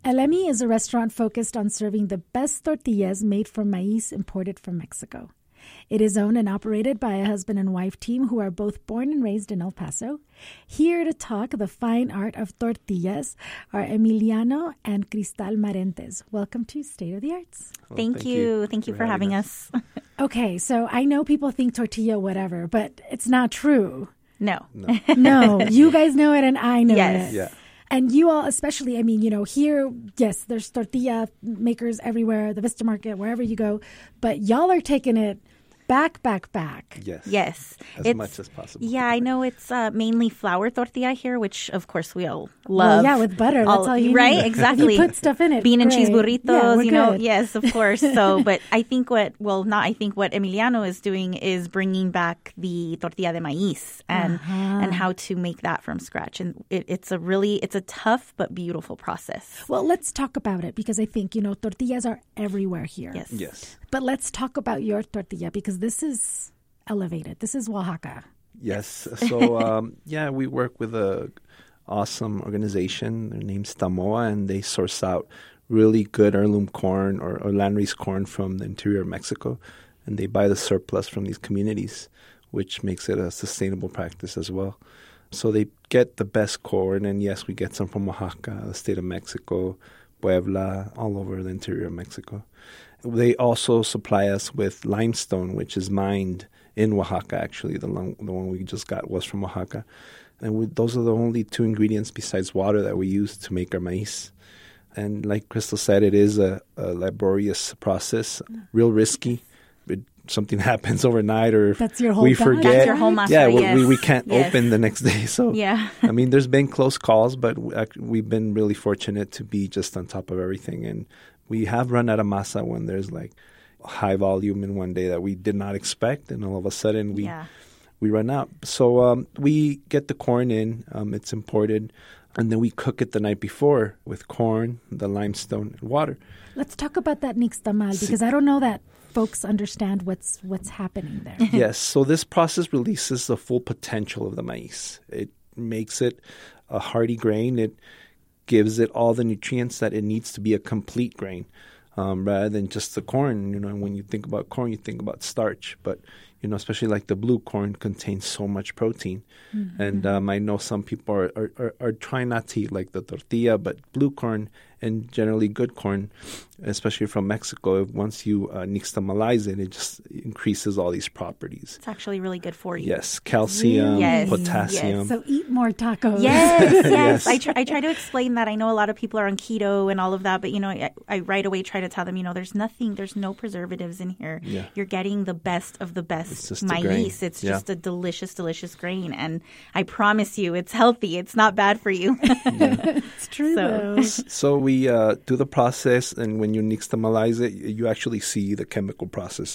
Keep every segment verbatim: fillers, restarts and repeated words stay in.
El Emi is a restaurant focused on serving the best tortillas made from maize imported from Mexico. It is owned and operated by a husband and wife team who are both born and raised in El Paso. Here to talk the fine art of tortillas are Emiliano and Cristal Marentes. Welcome to State of the Arts. Well, thank, thank you. you. Thank you for for having having us. Okay, so I know people think tortilla whatever, but it's not true. No. No. No, you guys know it and I know Yes. it. Yeah. And you all, especially, I mean, you know, here, yes, there's tortilla makers everywhere, the Vista Market, wherever you go. But y'all are taking it back, back, back. Yes. Yes. As It's- much as possible. Yeah, I know it's uh, mainly flour tortilla here, which of course we all Well, love. yeah, with butter. That's all you right? need. Exactly. If you put stuff in it. Bean and cheese great. burritos, Yeah, we're you know. good. Yes, of course. So, but I think what, well, not I think what Emiliano is doing is bringing back the tortilla de maíz and Uh-huh. and how to make that from scratch. And it, it's a really, it's a tough but beautiful process. Well, let's talk about it because I think, you know, tortillas are everywhere here. Yes. Yes. But let's talk about your tortilla because this is elevated. This is Oaxaca. Yes. So, um, yeah, we work with a awesome organization. Their name's Tamoa, and they source out really good heirloom corn or, or landrace corn from the interior of Mexico, and they buy the surplus from these communities, which makes it a sustainable practice as well. So they get the best corn, and yes, we get some from Oaxaca, the state of Mexico, Puebla, all over the interior of Mexico. They also supply us with limestone, which is mined in Oaxaca, actually. The, long, the one we just got was from Oaxaca. And we, those are the only two ingredients besides water that we use to make our maize. And like Crystal said, it is a, a laborious process, real risky. It, something happens overnight or That's your whole we batch, forget. That's your whole masa, yeah, we, yes. we, we can't Yes. open the next day. So, Yeah. I mean, there's been close calls, but we, ac- we've been really fortunate to be just on top of everything. And we have run out of masa when there's like high volume in one day that we did not expect. And all of a sudden we Yeah. we run out. So um, we get the corn in. Um, it's imported. And then we cook it the night before with corn, the limestone, and water. Let's talk about that nixtamal because I don't know that folks understand what's what's happening there. Yes. So this process releases the full potential of the maize. It makes it a hearty grain. It gives it all the nutrients that it needs to be a complete grain, um, rather than just the corn. You know, when you think about corn, you think about starch, but you know, especially like the blue corn contains so much protein. Mm-hmm. And um, I know some people are, are, are, are trying not to eat like the tortilla, but blue corn and generally good corn, especially from Mexico, once you uh, nixtamalize it, it just increases all these properties. It's actually really good for you. Yes, calcium, Yes, potassium. yes. So eat more tacos. Yes, yes. Yes. I, try, I try to explain that. I know a lot of people are on keto and all of that, but, you know, I, I right away try to tell them, you know, there's nothing, there's no preservatives in here. Yeah. You're getting the best of the best It's just a maize. grain. It's Yeah. just a delicious, delicious grain. And I promise you, it's healthy. It's not bad for you. It's true, So- though. So we uh, do the process, and when you nixtamalize it, you actually see the chemical process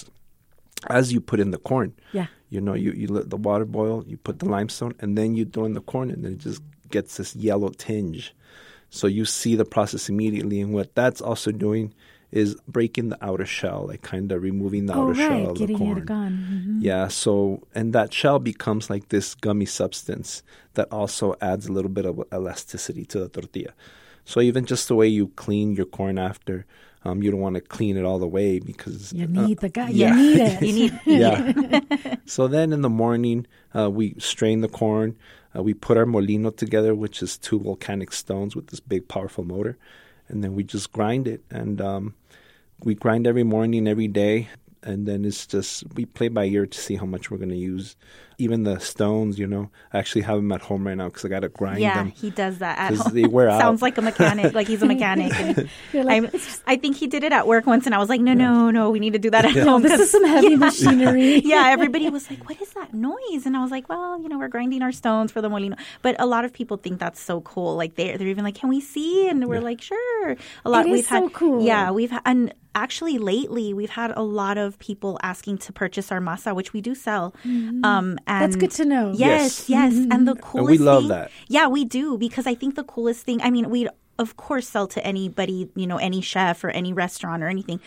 as you put in the corn. Yeah. You know, you, you let the water boil, you put the limestone, and then you throw in the corn, and then it just gets this yellow tinge. So you see the process immediately, and what that's also doing is breaking the outer shell, like kind of removing the Oh, outer shell right. of the Getting corn. it gone. Mhm. Yeah, so, and that shell becomes like this gummy substance that also adds a little bit of elasticity to the tortilla. So even just the way you clean your corn after, um, you don't want to clean it all the way because You uh, need the guy. yeah. You need it. You need yeah. So then in the morning, uh, we strain the corn. Uh, we put our molino together, which is two volcanic stones with this big, powerful motor. And then we just grind it. And um, we grind every morning, every day. And then it's just, we play by ear to see how much we're going to use. Even the stones, you know, I actually have them at home right now because I got to grind Yeah, them. he does that at 'Cause home. they wear out. Sounds like a mechanic, like he's a mechanic. And You're like, I'm, I think he did it at work once, and I was like, no, no, no, we need to do that at home. this is 'cause- some heavy yeah. machinery. Yeah, everybody was like, what is that noise? And I was like, well, you know, we're grinding our stones for the molino. But a lot of people think that's so cool. Like, they're, they're even like, can we see? And we're Yeah. like, sure. A lot It is we've so had, cool. Yeah, we've had, and actually lately we've had a lot of people asking to purchase our masa, which we do sell. Um, and That's good to know. Yes, yes. And the coolest we love thing, that. Yeah, we do, because I think the coolest thing, I mean, we of course sell to anybody, you know, any chef or any restaurant or anything.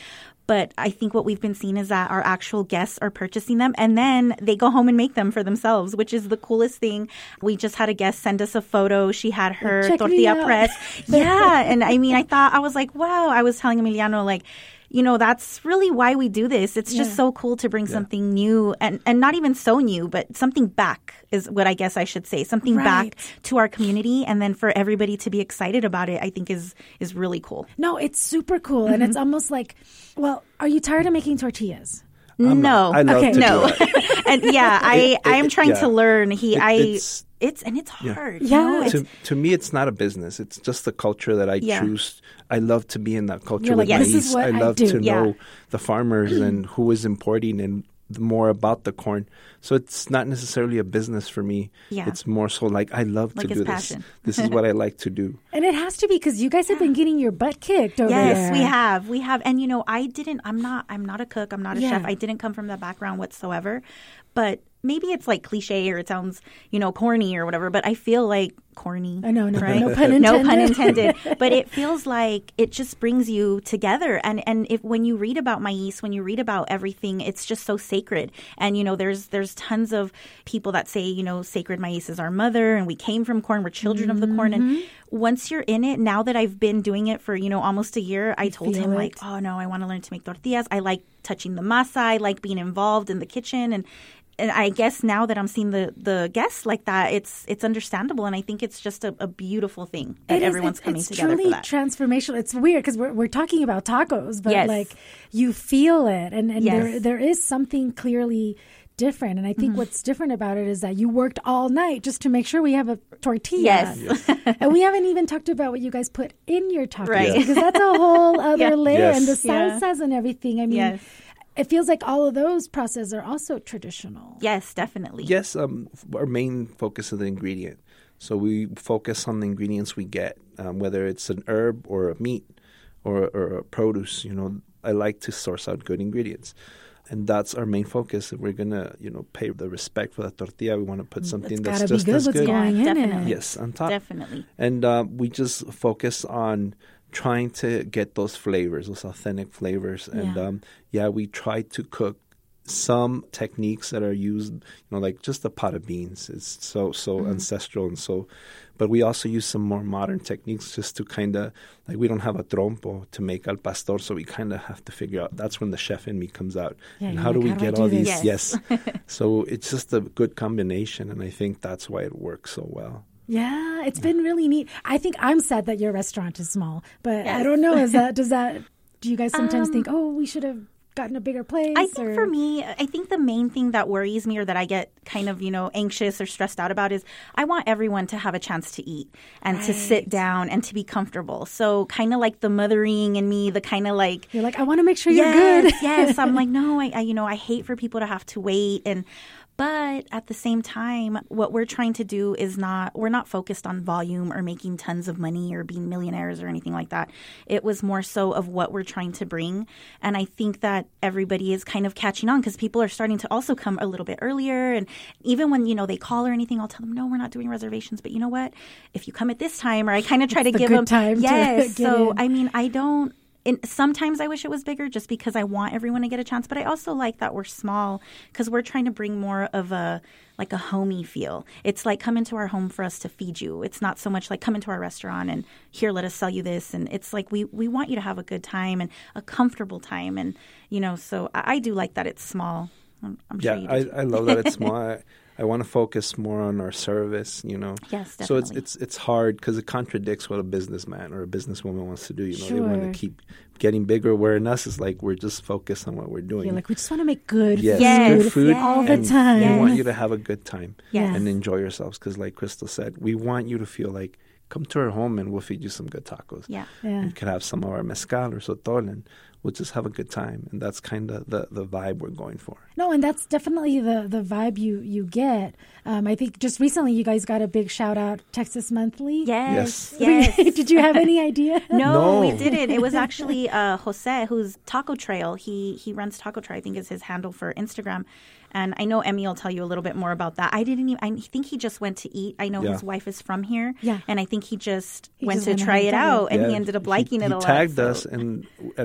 But I think what we've been seeing is that our actual guests are purchasing them and then they go home and make them for themselves, which is the coolest thing. We just had a guest send us a photo. She had her Check me tortilla out. press. Yeah. And I mean, I thought, I was like, wow. I was telling Emiliano, like, you know, that's really why we do this. It's just Yeah. so cool to bring Yeah. something new and, and not even so new, but something back is what I guess I should say. Something Right. back to our community. And then for everybody to be excited about it, I think is is really cool. No, it's super cool. And it's almost like, well, are you tired of making tortillas? I'm no. not- I love Okay. to No. do it. And yeah, I, It- I am it- trying yeah. to learn. He, It- I, it's- it's, and it's hard. Yeah. You know? It's- to, to me, it's not a business. It's just the culture that I Yeah. choose. I love to be in that culture You're with like, my this is East. what I I love do. to Yeah. know the farmers and who is importing and the more about the corn. So it's not necessarily a business for me. Yeah. It's more so like I love Like to his do passion. this. This is what I like to do. And it has to be because you guys have been getting your butt kicked over Yes, there. we have. We have. And you know, I didn't I'm not I'm not a cook, I'm not a Yeah. chef. I didn't come from that background whatsoever. But maybe it's like cliche or it sounds, you know, corny or whatever, but I feel like corny. I know, no, right? no pun No intended. pun intended. But it feels like it just brings you together. And and if when you read about Maíz, when you read about everything, it's just so sacred. And you know, there's there's tons of people that say, you know, sacred Maíz is our mother and we came from corn, we're children of the corn. And once you're in it, now that I've been doing it for, you know, almost a year, I told feel him it. like, oh no, I want to learn to make tortillas. I like touching the masa. I like being involved in the kitchen. And and I guess now that I'm seeing the, the guests like that, it's it's understandable, and I think it's just a, a beautiful thing that It is- everyone's it's, coming it's together truly for that. transformational. It's weird because we're we're talking about tacos, but Yes. like you feel it, and and Yes. there there is something clearly different. And I think Mm-hmm. what's different about it is that you worked all night just to make sure we have a tortilla. Yes. And we haven't even talked about what you guys put in your tacos Right. because that's a whole other Yeah. layer, Yes. and the Yeah. salsas and everything. I mean. Yes. It feels like all of those processes are also traditional. Yes, definitely. Yes, um, our main focus is the ingredient. So we focus on the ingredients we get, um, whether it's an herb or a meat or, or a produce. You know, I like to source out good ingredients. And that's our main focus. If we're going to, you know, pay the respect for the tortilla, we want to put something It's that's got to be just good as what's good. going Yeah, in definitely. it. Yes, on top. Definitely. And uh, we just focus on trying to get those flavors, those authentic flavors. And Yeah. um, yeah, we try to cook some techniques that are used, you know, like just the pot of beans. It's so, so Mm-hmm. ancestral. And so, but we also use some more modern techniques just to kind of, like we don't have a trompo to make al pastor. So we kind of have to figure out, that's when the chef in me comes out. Yeah, and you're how do like, we how do I get do all this? these? Yes. Yes. So it's just a good combination. And I think that's why it works so well. Yeah, it's been really neat. I think I'm sad that your restaurant is small, but I Yes. don't know. Is that does that? Do you guys sometimes Um, think, oh, we should have gotten a bigger place? I think or- for me, I think the main thing that worries me or that I get kind of, you know, anxious or stressed out about is I want everyone to have a chance to eat and to sit Right. down and to be comfortable. So kind of like the mothering in me, the kind of like, you're like, I want to make sure you're yes, good. yes. I'm like, no, I, I, you know, I hate for people to have to wait. And, but at the same time, what we're trying to do is not, we're not focused on volume or making tons of money or being millionaires or anything like that. It was more so of what we're trying to bring. And I think that everybody is kind of catching on because people are starting to also come a little bit earlier. And even when, you know, they call or anything, I'll tell them, no, we're not doing reservations. But you know what? If you come at this time, or I kind of try It's to the give good them, time to yes. get So, in. I mean, I don't, and sometimes I wish it was bigger just because I want everyone to get a chance. But I also like that we're small because we're trying to bring more of a like a homey feel. It's like come into our home for us to feed you. It's not so much like come into our restaurant and here, let us sell you this. And it's like we, we want you to have a good time and a comfortable time. And, you know, so I, I do like that it's small. I'm, I'm Yeah, sure you do I, too. I love that it's small. I, I want to focus more on our service, you know. Yes, So it's definitely. it's it's hard because it contradicts what a businessman or a businesswoman wants to do. You know, they want Sure. to keep getting bigger. Where in us, it's like we're just focused on what we're doing. You're like, we just want to make good yes, Yes, good food yes. all the and time. We want Yes. you to have a good time Yes. and enjoy yourselves. Because, like Crystal said, we want you to feel like come to our home and we'll feed you some good tacos. Yeah. Yeah. You could have some of our mezcal or sotol and we'll just have a good time. And that's kind of the, the vibe we're going for. No, and that's definitely the the vibe you you get. Um, I think just recently you guys got a big shout out, Texas Monthly. Yes. Yes. Yes. Did you have any idea? No, No. we didn't. It was actually uh, Jose, who's Taco Trail. He he runs Taco Trail. I think is his handle for Instagram. And I know Emmy will tell you a little bit more about that. I didn't even. I think he just went to eat. I know Yeah. his wife is from here. Yeah. And I think he just He went just to went try ahead it and done out, it. and Yeah, he ended up liking he, it he a lot. tagged so- us, and at first we're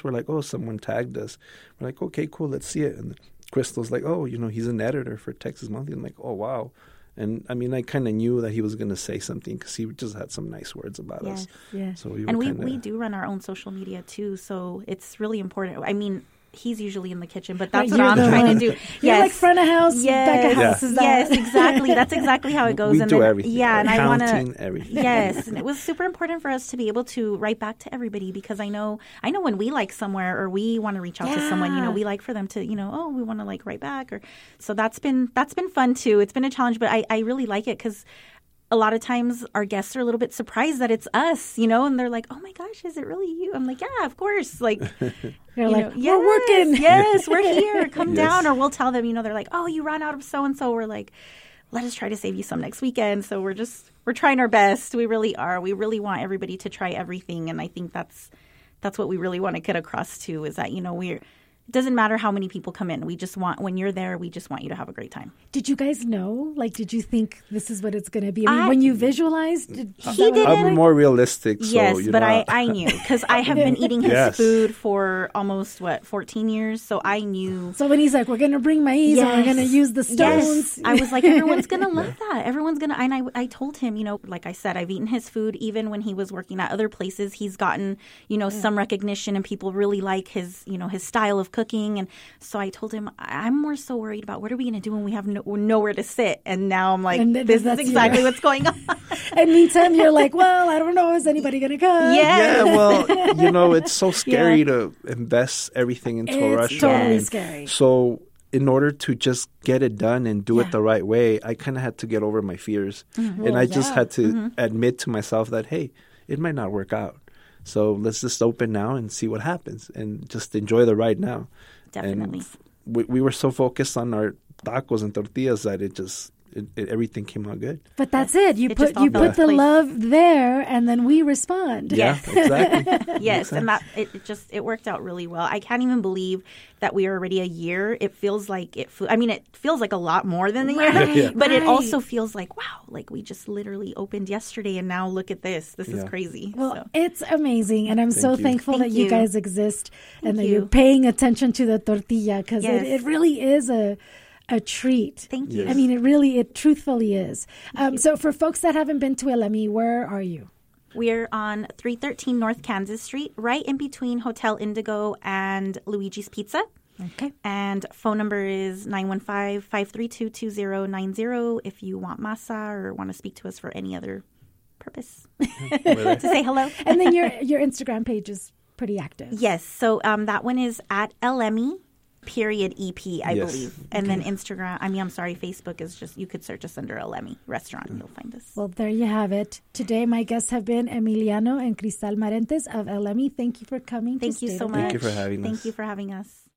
we're like, oh, someone tagged us. We're like, okay, cool, let's see it. And Crystal's like, oh, you know, he's an editor for Texas Monthly. I'm like, oh, wow. And, I mean, I kind of knew that he was going to say something because he just had some nice words about yes. us. Yeah. So we and we, kinda... we do run our own social media, too, so it's really important. I mean, he's usually in the kitchen, but that's Right, what I'm the trying one. to do. You're yes. like front of house, yes. back of Yeah. house. Is that? Yes, exactly. That's exactly how it goes. We and do then, everything. Yeah, and I want Counting, to. everything. Yes, and it was super important for us to be able to write back to everybody because I know, I know when we like somewhere or we want to reach out Yeah. to someone, you know, we like for them to, you know, oh, we want to like write back, or so that's been that's been fun too. It's been a challenge, but I I really like it because a lot of times our guests are a little bit surprised that it's us, you know, and they're like, oh my gosh, is it really you? I'm like, yeah, of course. Like, You're you like, know, we're yes, working. Yes, we're here. Come Yes. down. Or we'll tell them, you know, they're like, oh, you ran out of so-and-so. We're like, let us try to save you some next weekend. So we're just, we're trying our best. We really are. We really want everybody to try everything. And I think that's, that's what we really want to get across too, is that, you know, we're, it doesn't matter how many people come in. We just want, when you're there, we just want you to have a great time. Did you guys know? Like, did you think this is what it's going to be? I mean, I- when you visualized, did, is He that what didn't. I'm more realistic. So, yes, you but know, I, I knew because I have been eating his Yes. food for almost, what, fourteen years. So I knew. So when he's like, we're going to bring maize and we're going to use the stones. Yes. I was like, everyone's going to love that. Everyone's going to. And I, I told him, you know, like I said, I've eaten his food even when he was working at other places. He's gotten, you know, some recognition and people really like his, you know, his style of cooking. And so I told him, I'm more so worried about what are we going to do when we have no, nowhere to sit. And now I'm like, And th- this is that's exactly you. what's going on. And meantime, you're like, well, I don't know. Is anybody going to come? Yeah. Yeah, well, you know, it's so scary to invest everything into a It's restaurant. totally Yes. scary. So in order to just get it done and do Yeah. it the right way, I kind of had to get over my fears. Well, and I just yeah. had to admit to myself that, hey, it might not work out. So let's just open now and see what happens and just enjoy the ride now. Definitely. And f- we, we were so focused on our tacos and tortillas that it just, it, it, everything came out good. But that's it. You It put just all you fell put into the place. love there, and then we respond. Yes. Yeah, exactly. Yes, and that it, it just it worked out really well. I can't even believe that we are already a year. It feels like it. fe- I mean, it feels like a lot more than a year, Right, Yeah. but it right. also feels like wow, like we just literally opened yesterday, and now look at this. This is Yeah. crazy. Well, so. it's amazing, and I'm so Thank you. thankful Thank that you. you. guys exist and Thank that you. you're paying attention to the tortilla because Yes. it, it really is a a treat. Thank you. I mean, it really, it truthfully is. Um, so, for folks that haven't been to Elemi, where are you? We're on three thirteen North Kansas Street, right in between Hotel Indigo and Luigi's Pizza. Okay. And phone number is nine one five, five three two, two zero nine zero if you want masa or want to speak to us for any other purpose. to say hello. And then your your Instagram page is pretty active. Yes. So um, that one is at Elemi, period E P, I Yes. believe. And then Instagram, I mean, I'm sorry, Facebook is just, you could search us under Elemi Restaurant and you'll find us. Well, there you have it. Today, my guests have been Emiliano and Cristal Marentes of Elemi. Thank you for coming. to Thank you State so of much. Touch. Thank you for having Thank us. you for having us.